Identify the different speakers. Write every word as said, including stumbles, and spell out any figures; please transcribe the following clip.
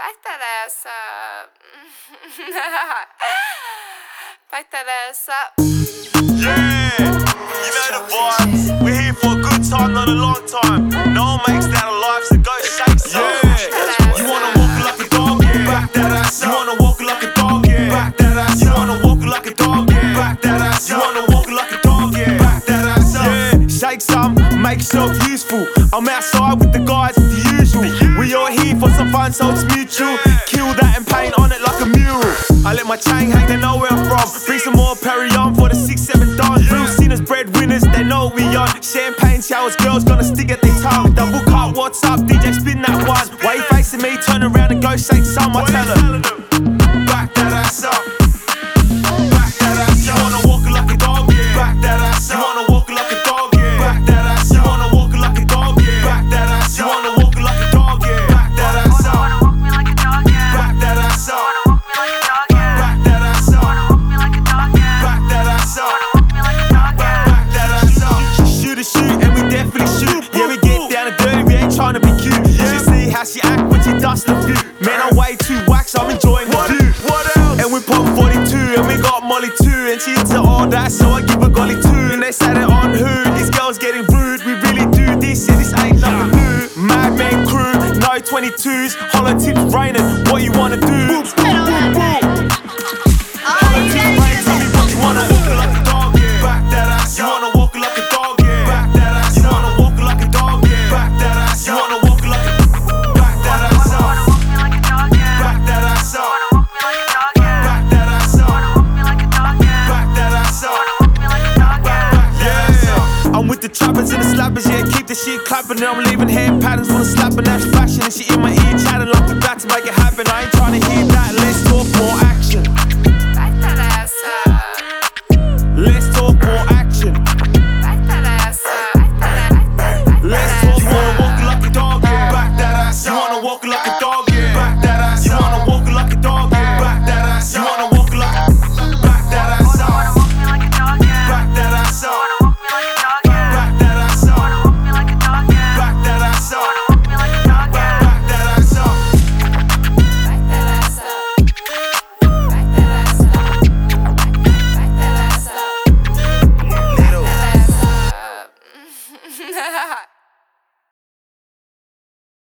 Speaker 1: Back that ass up. Back that ass up.
Speaker 2: Yeah, you know the vibes. We're here for a good time, not a long time. No one makes that a life, so go shake some. Yeah, you wanna walk like a dog, yeah. Back that ass up. You wanna walk like a dog, yeah. Back that ass up. You wanna walk like a dog, yeah. Back that ass up. You wanna walk like a dog, yeah. Back that ass up. Yeah, shake some, make yourself useful. I'm outside with the guys, the usual. We all here for some fun, so it's mutual. Kill that and paint on it like a mural. I let my chain hang, they know where I'm from. Bring some more Perry on for the six, seven dance. Real sinners, breadwinners, they know we on. Champagne showers, girls gonna stick at their tongue. Double cut, what's up, D J, spin that one. Why you facing me, turn around and go shake some. I tell them, back that ass up. Back that ass up. You wanna walk like a dog, yeah. Back that ass up. You wanna walk like a dog, yeah. Back that ass up. You wanna walk like a dog, yeah. Back that ass up. You wanna walk like a dog, yeah. Back that ass up.
Speaker 1: Wanna walk me like a dog, yeah.
Speaker 2: Back that ass up.
Speaker 1: Wanna walk me like a dog, yeah.
Speaker 2: Back that ass up.
Speaker 1: Wanna walk me like a dog, yeah.
Speaker 2: Back that ass up.
Speaker 1: Wanna walk me like a dog, yeah.
Speaker 2: Back that ass up. Shoot a shoot and we definitely shoot. Yeah, we get down and dirty, we ain't trying to be cute. She see how she act when she dust the view. Man, I'm way too wax, I'm enjoying the view. What else? And we pop forty-two and we got Molly too. And she into all that, so I give her golly too. And they said it on who? These girls getting rude. We really do this, and this ain't nothing new. Madman crew, no twenty-twos. Hollow tips raining, what you wanna do? Boom, boom, boom, boom. Hollow tips raining, tell me what you wanna walk like a dog, yeah. Back that ass. You wanna walk like a dog, yeah. Back that ass. You wanna walk like a dog, yeah. Back that ass. You wanna walk like a back that ass up.
Speaker 1: Wanna walk me like a dog, yeah.
Speaker 2: Back that ass up.
Speaker 1: Wanna walk me like a dog, yeah.
Speaker 2: Back that ass up.
Speaker 1: Wanna walk me like a dog, yeah.
Speaker 2: Back that ass up.
Speaker 1: Wanna walk me like a dog, yeah.
Speaker 2: Yeah, I'm with the trappers and the slappers, yeah, keep the shit clapping. And I'm leaving hand patterns, wanna slap and that's fashion. And she in my ear chatting like we about to make it happen. I ain't trying to hear